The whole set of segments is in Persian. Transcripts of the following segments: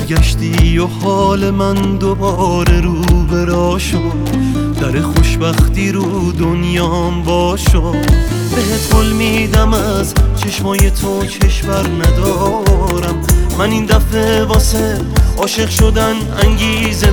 برگشتی و حال من دوباره رو برا شد، در خوشبختی رو دنیام باشو. بهت قول میدم از چشمای تو کشور ندارم، من این دفعه واسه عاشق شدن انگیزه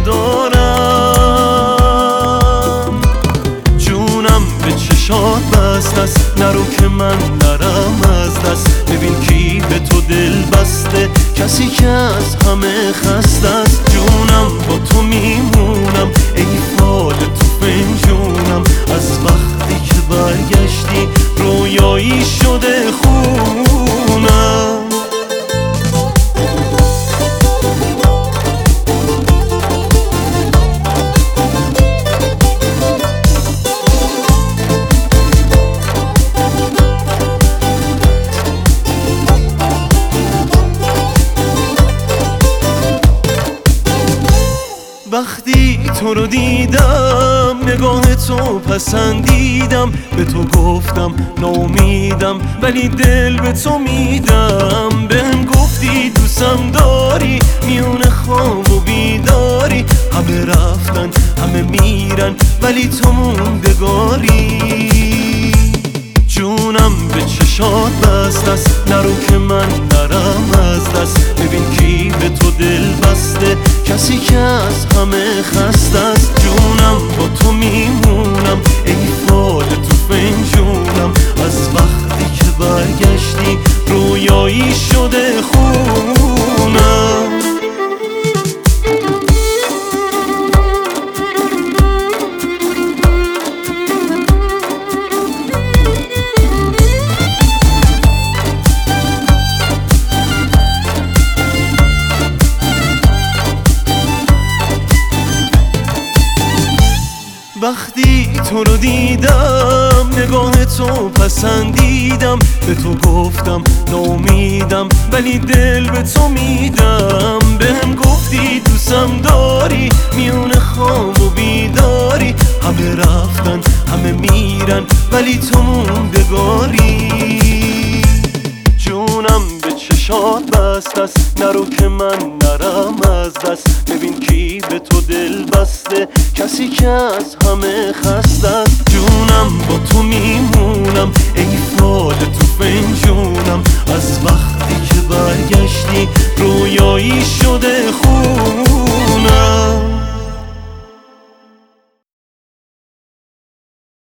دارم. جونم به چشات بست است، نرو که من نرم از دست. ببین کی به تو دل بسته، کسی که از همه خسته است. جونم با تو میمونم، ای فال تو فنجونم. از وقتی که برگشتی رویایی شده خونم. وقتی تو رو دیدم نگاه تو پسندیدم، به تو گفتم ناامیدم ولی دل به تو میدم. بهم گفتی دوستم داری، میون خواب و بیداری. همه رفتن همه میرن ولی تو موندگاری. جونم به چشات بست است، نرو که من نرم از دست. ببین کی به تو دل بسته، کسی که از همه خسته است. جونم با تو میمونم، ای فال تو فنجونم. از وقتی که برگشتی رویایی شده خونم. وقتی تو رو دیدم نگاه تو پسندیدم، به تو گفتم ناامیدم ولی دل به تو میدم. بهم گفتی دوستم داری، میون خواب و بیداری. همه رفتن همه میرن ولی تو موندگاری. جونم به چشات بست است، نرو که من نرم از دست. ببین کی به تو دل بسته، کسی که از همه خسته است. جونم با تو میمونم، ای